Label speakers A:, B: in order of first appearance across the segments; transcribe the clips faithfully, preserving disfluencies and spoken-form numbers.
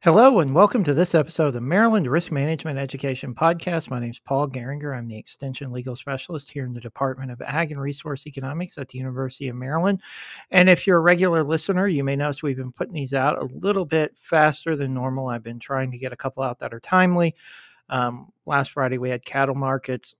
A: Hello and welcome to this episode of the Maryland Risk Management Education Podcast. My name is Paul Geringer. I'm the Extension Legal Specialist here in the Department of Ag and Resource Economics at the University of Maryland. And if you're a regular listener, you may notice we've been putting these out a little bit faster than normal. I've been trying to get a couple out that are timely. Um, last Friday, we had cattle markets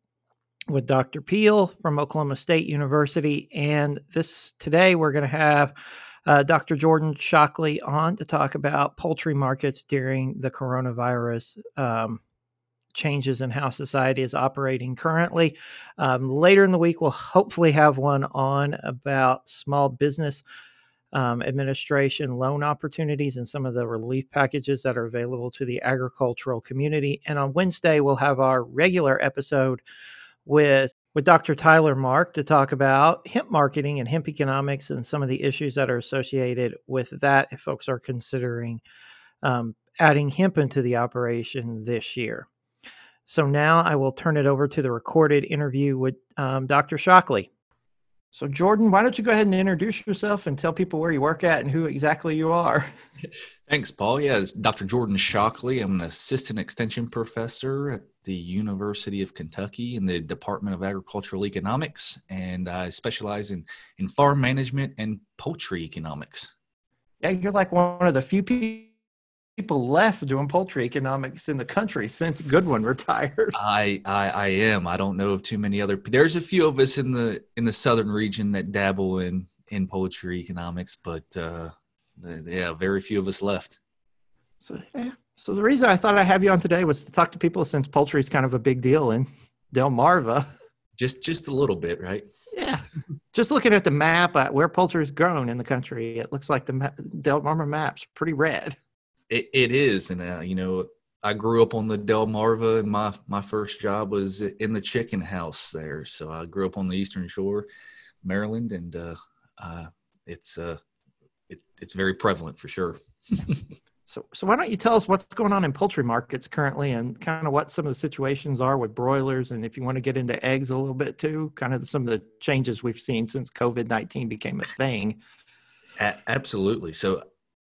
A: with Doctor Peel from Oklahoma State University. And this today, we're going to have Uh, Doctor Jordan Shockley on to talk about poultry markets during the coronavirus um, changes in how society is operating currently. Um, later in the week, we'll hopefully have one on about small business um, administration loan opportunities and some of the relief packages that are available to the agricultural community. And on Wednesday, we'll have our regular episode with with Doctor Tyler Mark to talk about hemp marketing and hemp economics and some of the issues that are associated with that if folks are considering um, adding hemp into the operation this year. So now I will turn it over to the recorded interview with um, Doctor Shockley. So Jordan, why don't you go ahead and introduce yourself and tell people where you work at and who exactly you are?
B: Thanks, Paul. Yeah, it's Doctor Jordan Shockley. I'm an assistant extension professor at the University of Kentucky in the Department of Agricultural Economics, and I specialize in, in farm management and poultry economics.
A: Yeah, you're like one of the few people left doing poultry economics in the country since Goodwin retired.
B: I, I I am. I don't know of too many other. There's a few of us in the in the southern region that dabble in in poultry economics, but uh, the, yeah, very few of us left.
A: So yeah. So the reason I thought I'd have you on today was to talk to people since poultry is kind of a big deal in Delmarva.
B: Just just a little bit, right?
A: Yeah. Just looking at the map uh, where poultry is grown in the country, it looks like the ma- Delmarva map's pretty red.
B: It, it is. And, uh, you know, I grew up on the Delmarva, and my, my first job was in the chicken house there. So I grew up on the Eastern Shore, Maryland, and uh, uh, it's uh, it, it's very prevalent for sure.
A: So, so why don't you tell us what's going on in poultry markets currently and kind of what some of the situations are with broilers, and if you want to get into eggs a little bit too, kind of some of the changes we've seen since COVID nineteen became a thing.
B: A- absolutely. So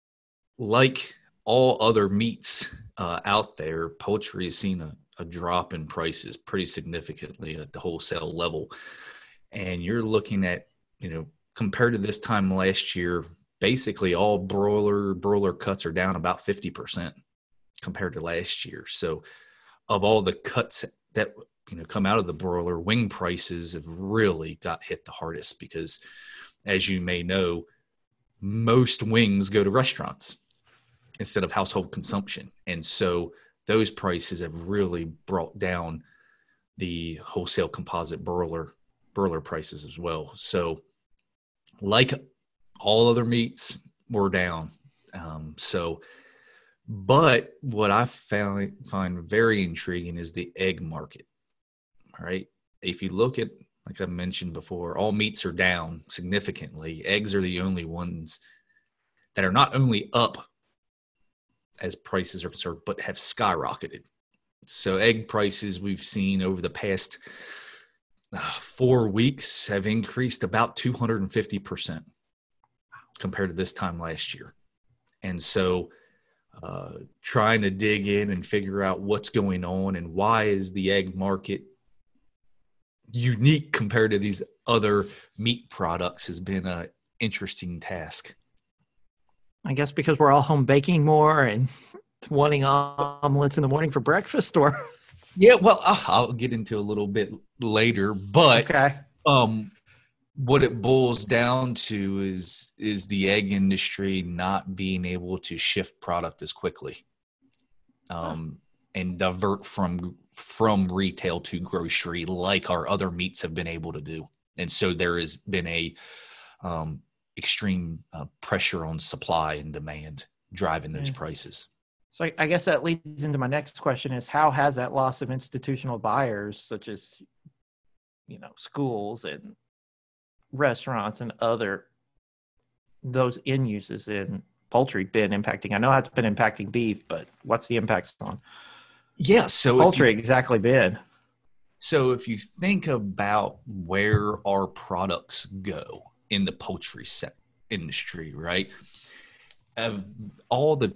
B: like all other meats uh, out there, poultry has seen a, a drop in prices pretty significantly at the wholesale level. And you're looking at, you know, compared to this time last year, basically all broiler broiler cuts are down about fifty percent compared to last year. So of all the cuts that, you know, come out of the broiler, wing prices have really got hit the hardest because, as you may know, most wings go to restaurants instead of household consumption. And so those prices have really brought down the wholesale composite broiler broiler prices as well. So like all other meats, we're down. Um, so, but what I found find very intriguing is the egg market. All right. If you look at, like I mentioned before, all meats are down significantly. Eggs are the only ones that are not only up as prices are concerned, but have skyrocketed. So egg prices we've seen over the past uh, four weeks have increased about two hundred fifty percent compared to this time last year. And so uh, trying to dig in and figure out what's going on and why is the egg market unique compared to these other meat products has been an interesting task.
A: I guess because we're all home baking more and wanting omelets in the morning for breakfast, or?
B: Yeah, well, I'll get into a little bit later, but
A: okay.
B: um, what it boils down to is is the egg industry not being able to shift product as quickly um, huh. and divert from from retail to grocery like our other meats have been able to do. And so there has been a um, extreme uh, pressure on supply and demand driving those yeah. prices.
A: So I guess that leads into my next question is, how has that loss of institutional buyers, such as, you know, schools and restaurants and other, those end uses in poultry been impacting? I know it's been impacting beef, but what's the impacts on
B: yeah, so
A: poultry
B: you,
A: exactly been?
B: So if you think about where our products go in the poultry set industry, right? Of all the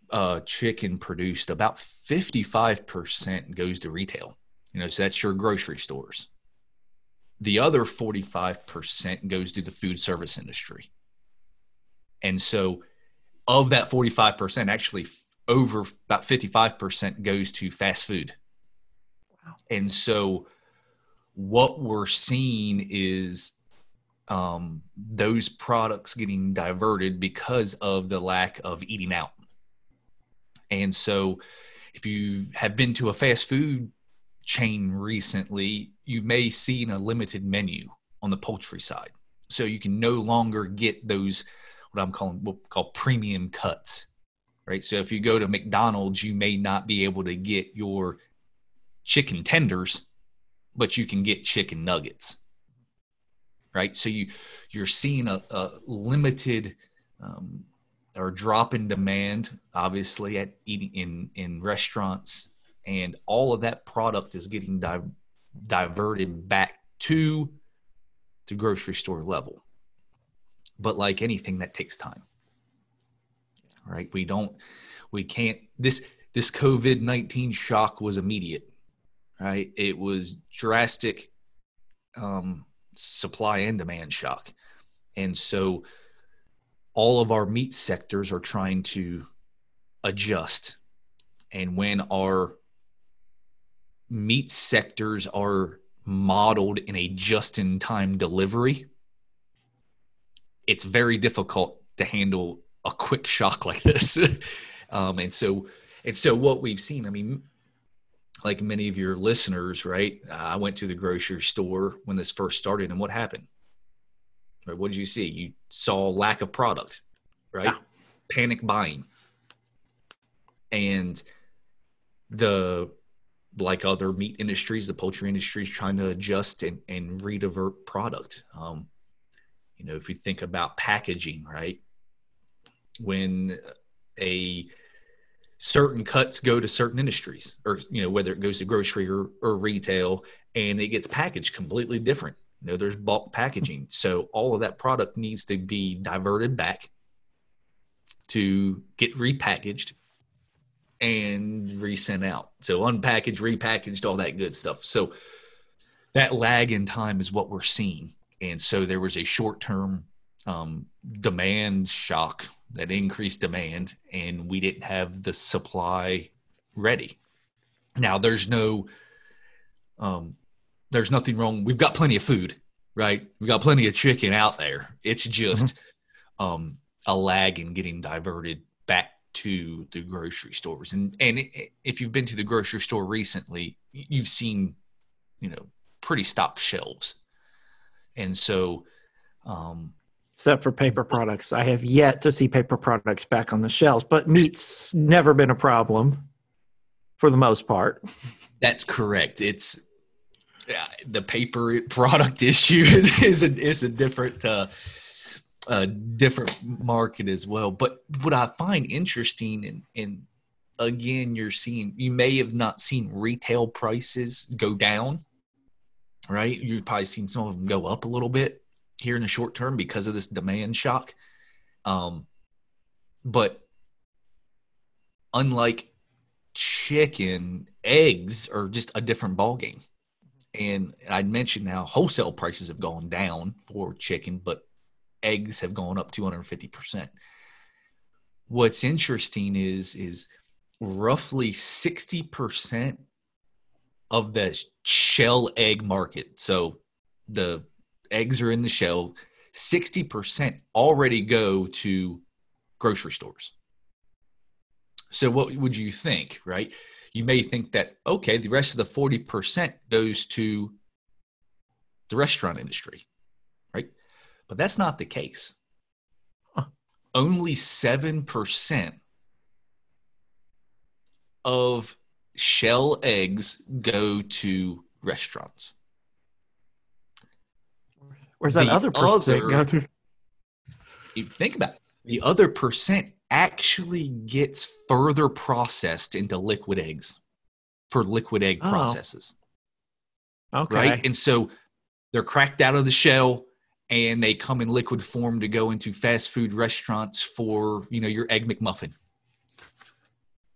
B: uh, chicken produced, about fifty-five percent goes to retail. You know, so that's your grocery stores. The other forty-five percent goes to the food service industry. And so of that forty-five percent, actually over about fifty-five percent goes to fast food. Wow. And so what we're seeing is um, those products getting diverted because of the lack of eating out. And so if you have been to a fast food chain recently, you may see a limited menu on the poultry side. So you can no longer get those, what I'm calling, what we call premium cuts, right? So if you go to McDonald's, you may not be able to get your chicken tenders, but you can get chicken nuggets, right? So you, you're seeing a, a limited um, or drop in demand, obviously, at eating in, in restaurants, and all of that product is getting di- diverted back to the grocery store level. But like anything, that takes time, right? We don't, we can't, this, this COVID nineteen shock was immediate, right? It was drastic um, supply and demand shock. And so all of our meat sectors are trying to adjust. And when our meat sectors are modeled in a just-in-time delivery, it's very difficult to handle a quick shock like this. um, and so, and so what we've seen, I mean, like many of your listeners, right? I went to the grocery store when this first started, and what happened? Right, what did you see? You saw lack of product, right? Yeah. Panic buying. And the, like other meat industries, the poultry industry is trying to adjust and, and redivert product. Um, you know, if you think about packaging, right? When a certain cuts go to certain industries, or, you know, whether it goes to grocery or, or retail, and it gets packaged completely different. You know, there's bulk packaging. So all of that product needs to be diverted back to get repackaged and resent out. So unpackaged, repackaged, all that good stuff. So that lag in time is what we're seeing. And so there was a short-term um, demand shock, that increased demand, and we didn't have the supply ready. Now there's no, um, there's nothing wrong. We've got plenty of food, right? We've got plenty of chicken out there. It's just mm-hmm. um, a lag in getting diverted back to the grocery stores. And and it, if you've been to the grocery store recently, you've seen, you know, pretty stocked shelves. And so, um,
A: except for paper products, I have yet to see paper products back on the shelves, but meat's never been a problem for the most part.
B: That's correct. It's uh, the paper product issue is, is a is a different uh, a different market as well. But what I find interesting, and, and again, you're seeing, you may have not seen retail prices go down, right? You've probably seen some of them go up a little bit here in the short term because of this demand shock. Um, but unlike chicken, eggs are just a different ballgame. And I'd mentioned now wholesale prices have gone down for chicken, but eggs have gone up two hundred fifty percent. What's interesting is, is roughly sixty percent of the shell egg market. So the eggs are in the shell, sixty percent already go to grocery stores. So what would you think, right? You may think that, okay, the rest of the forty percent goes to the restaurant industry, right? But that's not the case. Huh. Only seven percent of shell eggs go to restaurants.
A: Where's that the other percent
B: other,
A: go to?
B: You think about it, the other percent actually gets further processed into liquid eggs for liquid egg oh. processes.
A: Okay.
B: Right? And so they're cracked out of the shell and they come in liquid form to go into fast food restaurants for, you know, your Egg McMuffin.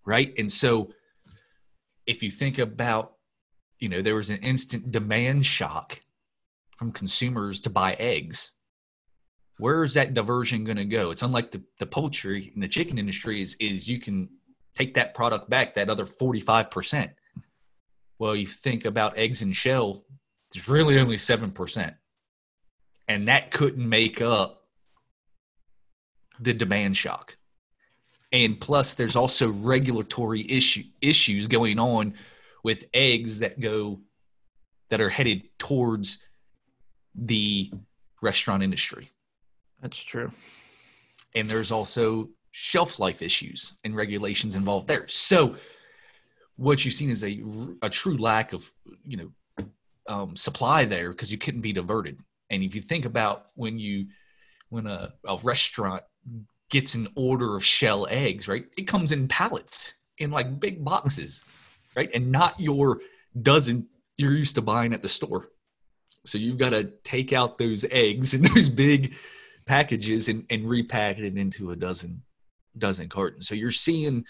B: right? And so if you think about, you know, there was an instant demand shock from consumers to buy eggs. Where is that diversion going to go? It's unlike the, the poultry and the chicken industry is, is you can take that product back, that other forty-five percent. Well, you think about eggs and shell, it's really only seven percent. And that couldn't make up the demand shock. And plus, there's also regulatory issue, issues going on with eggs that go that are headed towards the restaurant industry.
A: That's true.
B: And there's also shelf life issues and regulations involved there. So what you've seen is a, a true lack of, you know, um, supply there because you couldn't be diverted. And if you think about when you when a, a restaurant gets an order of shell eggs, right, it comes in pallets in like big boxes, right, and not your dozen you're used to buying at the store. So you've got to take out those eggs in those big packages and, and repack it into a dozen dozen cartons. So you're seeing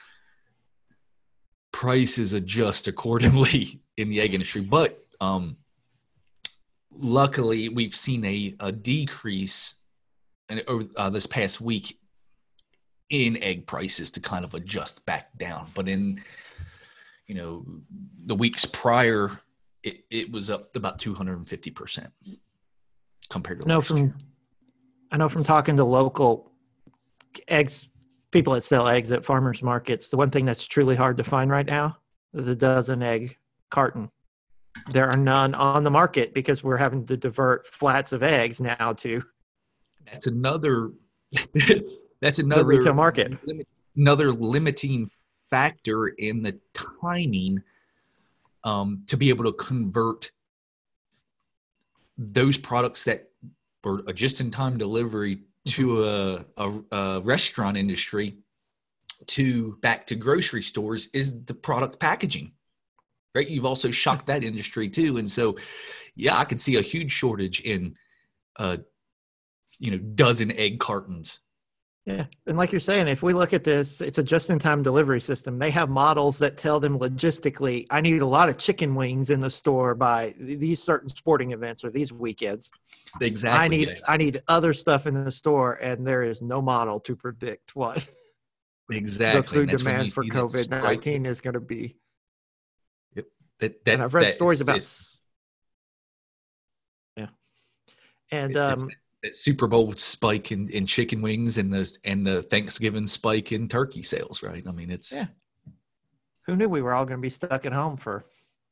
B: prices adjust accordingly in the egg industry. But um, luckily, we've seen a, a decrease in, over uh, this past week in egg prices to kind of adjust back down. But in, you know, the weeks prior, it, it was up about two hundred fifty percent compared to
A: I know
B: last
A: from,
B: year.
A: I know from talking to local eggs, people that sell eggs at farmers markets, the one thing that's truly hard to find right now, the dozen egg carton. There are none on the market because we're having to divert flats of eggs now to
B: That's another, that's another
A: the retail market.
B: Limit, another limiting factor in the timing um, to be able to convert those products that were a just-in-time delivery to a, a, a restaurant industry to back to grocery stores is the product packaging, right? You've also shocked that industry too. And so, yeah, I could see a huge shortage in, uh, you know, dozen egg cartons.
A: Yeah. And like you're saying, if we look at this, it's a just-in-time delivery system. They have models that tell them logistically, I need a lot of chicken wings in the store by these certain sporting events or these weekends.
B: Exactly.
A: I need
B: yeah.
A: I need other stuff in the store, and there is no model to predict what
B: exactly
A: the food
B: and
A: demand for COVID nineteen is going to be.
B: Yep. That, that,
A: and I've read
B: that,
A: stories
B: it's,
A: about
B: it's,
A: yeah, and
B: it,
A: um,
B: that, that Super Bowl spike in, in chicken wings and the and the Thanksgiving spike in turkey sales, right? I mean, it's
A: yeah. Who knew we were all going to be stuck at home for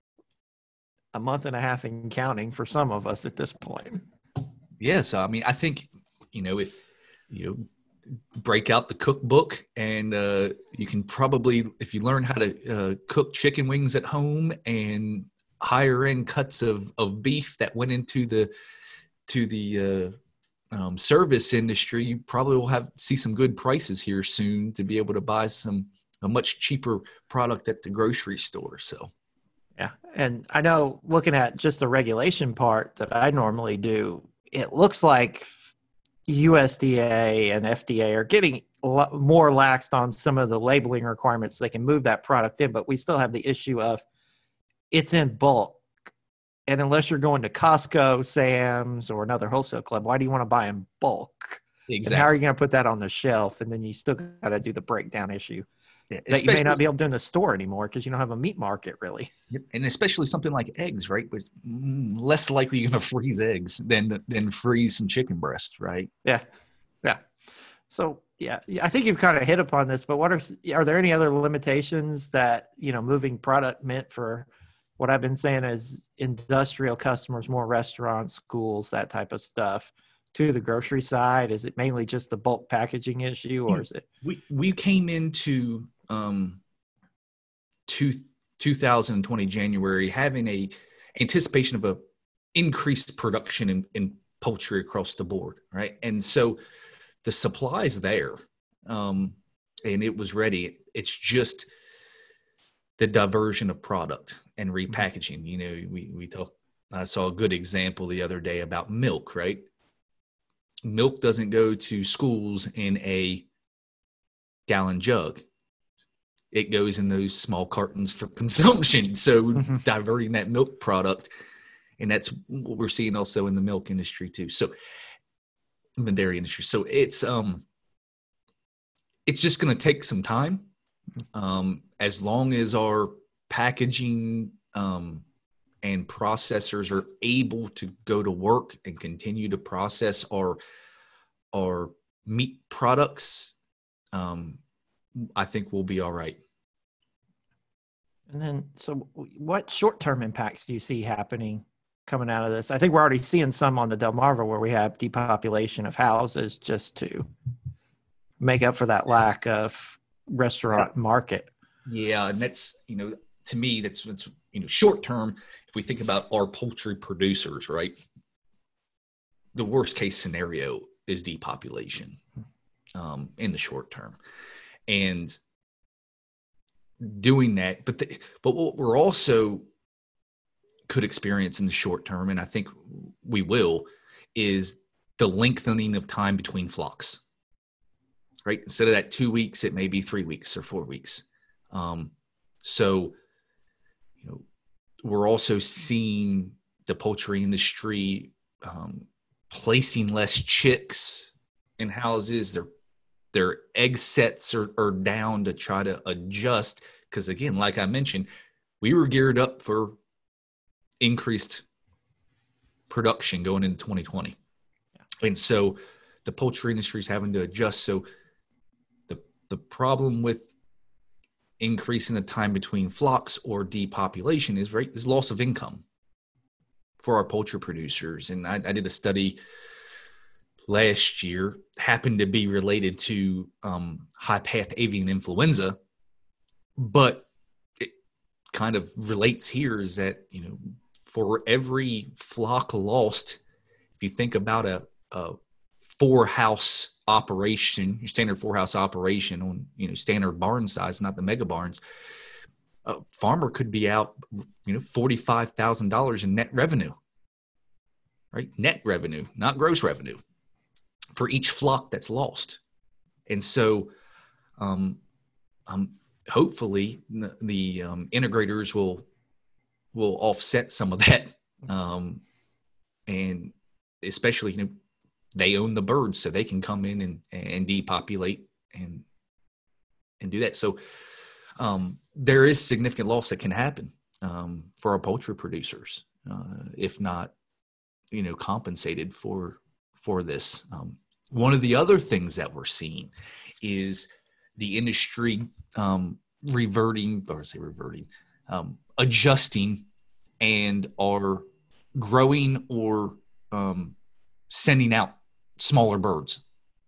A: a month and a half and counting for some of us at this point?
B: Yeah, so I mean, I think, you know, if you know, break out the cookbook and uh, you can probably, if you learn how to uh, cook chicken wings at home and higher end cuts of, of beef that went into the to the uh, um, service industry, you probably will have see some good prices here soon to be able to buy some a much cheaper product at the grocery store. So.
A: Yeah. And I know looking at just the regulation part that I normally do, it looks like U S D A and F D A are getting a lot more laxed on some of the labeling requirements. They can move that product in, but we still have the issue of it's in bulk. And unless you're going to Costco, Sam's, or another wholesale club, why do you want to buy in bulk?
B: Exactly.
A: And how are you going to put that on the shelf? And then you still got to do the breakdown issue.
B: Yeah,
A: that you may not be able to do in the store anymore because you don't have a meat market really.
B: And especially something like eggs, right? Which less likely you're going to freeze eggs than than freeze some chicken breast, right?
A: Yeah, yeah. So yeah, I think you've kind of hit upon this. But what are are there any other limitations that you know moving product meant for what I've been saying is industrial customers, more restaurants, schools, that type of stuff, to the grocery side? Is it mainly just the bulk packaging issue, or is it?
B: We we came into um, two, two thousand twenty January having a anticipation of a increased production in, in poultry across the board, right? And so the supply's there, um, and it was ready. It's just the diversion of product and repackaging. You know, we we talk. I saw a good example the other day about milk, right? Milk doesn't go to schools in a gallon jug. it goes in those small cartons for consumption. So mm-hmm. diverting that milk product, and that's what we're seeing also in the milk industry too. So in the dairy industry. So it's um, it's just going to take some time. Um, as long as our packaging um, and processors are able to go to work and continue to process our our meat products, um, I think we'll be all right.
A: And then, so what short-term impacts do you see happening coming out of this? I think we're already seeing some on the Delmarva where we have depopulation of houses just to make up for that lack of restaurant market.
B: Yeah, and that's, you know, to me, that's, that's you know, short-term, if we think about our poultry producers, right, the worst case scenario is depopulation um, in the short term. And doing that, but the, but what we're also could experience in the short term, and I think we will, is the lengthening of time between flocks. Right, instead of that two weeks, it may be three weeks or four weeks. Um, so, you know, we're also seeing the poultry industry um, placing less chicks in houses. Their their egg sets are, are down to try to adjust. Because again, like I mentioned, we were geared up for increased production going into twenty twenty. Yeah. And so the poultry industry is having to adjust. So the the problem with increasing the time between flocks or depopulation is right is loss of income for our poultry producers. And I, I did a study last year, happened to be related to um, high path avian influenza, but it kind of relates here is that, you know, for every flock lost, if you think about a, a four house operation, your standard four house operation on, you know, standard barn size, not the mega barns, a farmer could be out, you know, forty-five thousand dollars in net revenue, right? Net revenue, not gross revenue, for each flock that's lost. And so um, um, hopefully the, the um, integrators will will offset some of that. Um, and especially, you know, they own the birds, so they can come in and, and depopulate and and do that. So um, there is significant loss that can happen um, for our poultry producers, uh, if not, you know, compensated for for this. Um, one of the other things that we're seeing is the industry um, reverting, or say reverting, um, adjusting, and are growing or um, sending out smaller birds.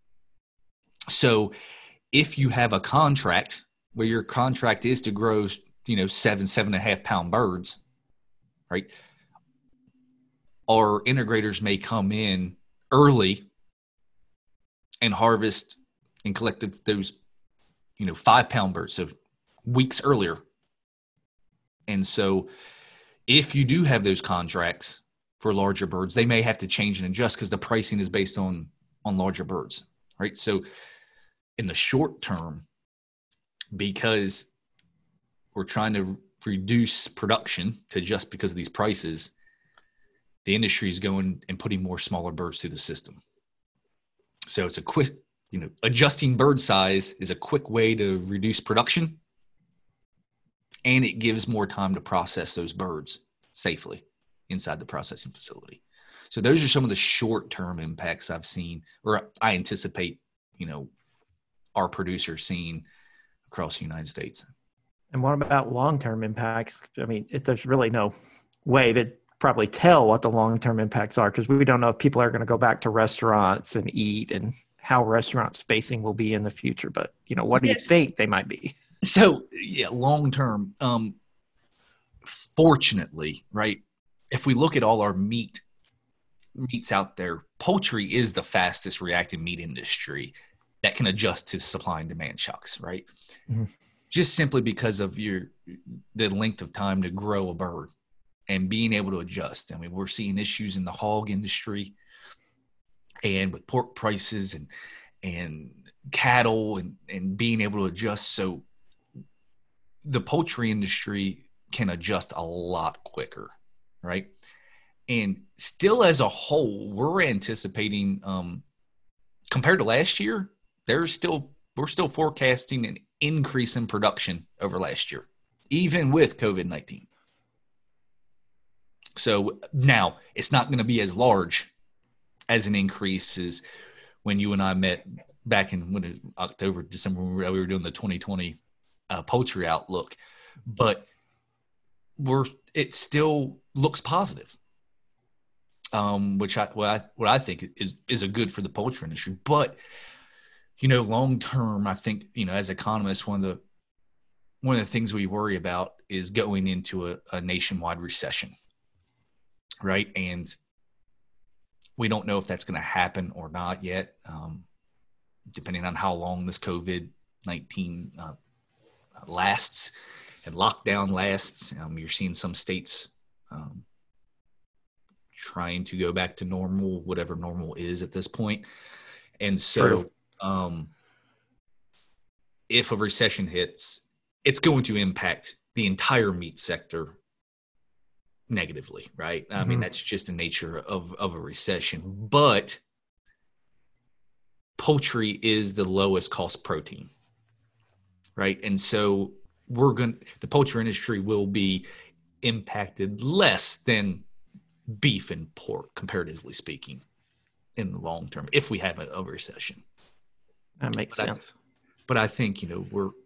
B: So if you have a contract where your contract is to grow, you know, seven, seven and a half pound birds, right? Our integrators may come in early and harvest and collect those, you know, five pound birds, so weeks earlier. And so if you do have those contracts for larger birds, they may have to change and adjust because the pricing is based on, on larger birds, right? So in the short term, because we're trying to reduce production to adjust because of these prices, the industry is going and putting more smaller birds through the system. So it's a quick, you know, adjusting bird size is a quick way to reduce production, and it gives more time to process those birds safely inside the processing facility. So those are some of the short-term impacts I've seen, or I anticipate, you know, our producers seeing across the United States.
A: And what about long-term impacts? I mean, if there's really no way to probably tell what the long-term impacts are, because we don't know if people are going to go back to restaurants and eat, and how restaurant spacing will be in the future. But, you know, what do you think they might be?
B: So, yeah, long-term, um, fortunately, right, if we look at all our meat meats out there, poultry is the fastest reacting meat industry that can adjust to supply and demand shocks, right? Mm-hmm. Just simply because of your the length of time to grow a bird and being able to adjust. I mean, we're seeing issues in the hog industry and with pork prices and and cattle and, and being able to adjust. So the poultry industry can adjust a lot quicker, right? And still as a whole, we're anticipating, um, compared to last year, there's still we're still forecasting an increase in production over last year, even with COVID nineteen. So now it's not going to be as large as an increase as when you and I met back in when it, October, December, when we were doing the twenty twenty uh, poultry outlook, but we're it still looks positive, um, which I what I what I think is is a good for the poultry industry. But you know, long term, I think you know, as economists, one of the one of the things we worry about is going into a, a nationwide recession, right? And we don't know if that's going to happen or not yet, um, depending on how long this COVID nineteen uh, lasts and lockdown lasts. Um, you're seeing some states um, trying to go back to normal, whatever normal is at this point. And so um, if a recession hits, it's going to impact the entire meat sector negatively, right? I mm-hmm. mean, that's just the nature of, of a recession. But poultry is the lowest cost protein, right? And so we're going to, the poultry industry will be impacted less than beef and pork, comparatively speaking, in the long term, if we have a, a recession.
A: That makes
B: but
A: sense.
B: I, but I think, you know, we're,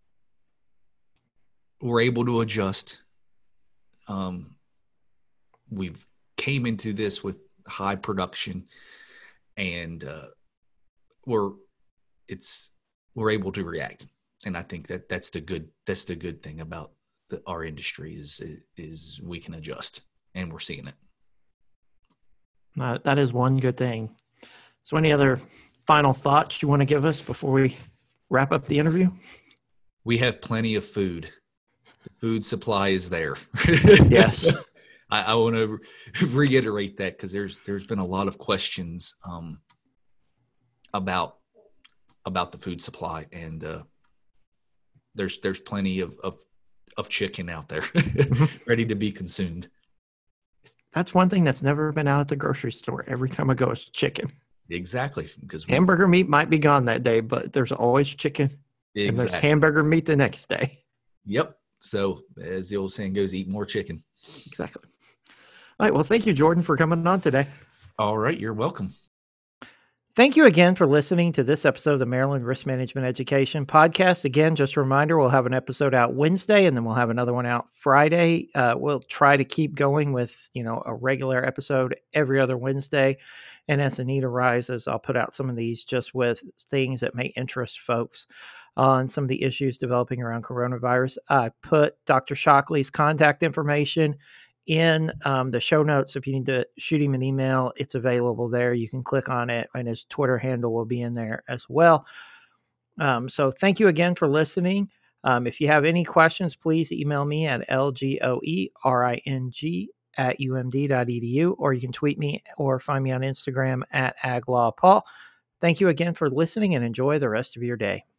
B: we're able to adjust. Um, we've came into this with high production, and uh, we're it's we're able to react. And I think that that's the good that's the good thing about the, our industry is is we can adjust, and we're seeing it.
A: Uh, that is one good thing. So, any other final thoughts you want to give us before we wrap up the interview?
B: We have plenty of food. The food supply is there.
A: Yes.
B: I, I want to reiterate that because there's there's been a lot of questions um, about about the food supply, and uh, there's there's plenty of, of of chicken out there ready to be consumed.
A: That's one thing that's never been out at the grocery store. Every time I go, it's chicken.
B: Exactly, because we,
A: hamburger meat might be gone that day, but there's always chicken, exactly. And there's hamburger meat the next day.
B: Yep. So, as the old saying goes, eat more chicken.
A: Exactly. All right. Well, thank you, Jordan, for coming on today.
B: All right. You're welcome.
A: Thank you again for listening to this episode of the Maryland Risk Management Education Podcast. Again, just a reminder, we'll have an episode out Wednesday, and then we'll have another one out Friday. Uh, we'll try to keep going with, you know, a regular episode every other Wednesday. And as the need arises, I'll put out some of these just with things that may interest folks on some of the issues developing around coronavirus. I put Doctor Shockley's contact information in um, the show notes. If you need to shoot him an email, it's available there. You can click on it, and his Twitter handle will be in there as well. Um, so thank you again for listening. Um, if you have any questions, please email me at L G O E R I N G at U M D dot E D U, or you can tweet me or find me on Instagram at AgLawPaul. Thank you again for listening, and enjoy the rest of your day.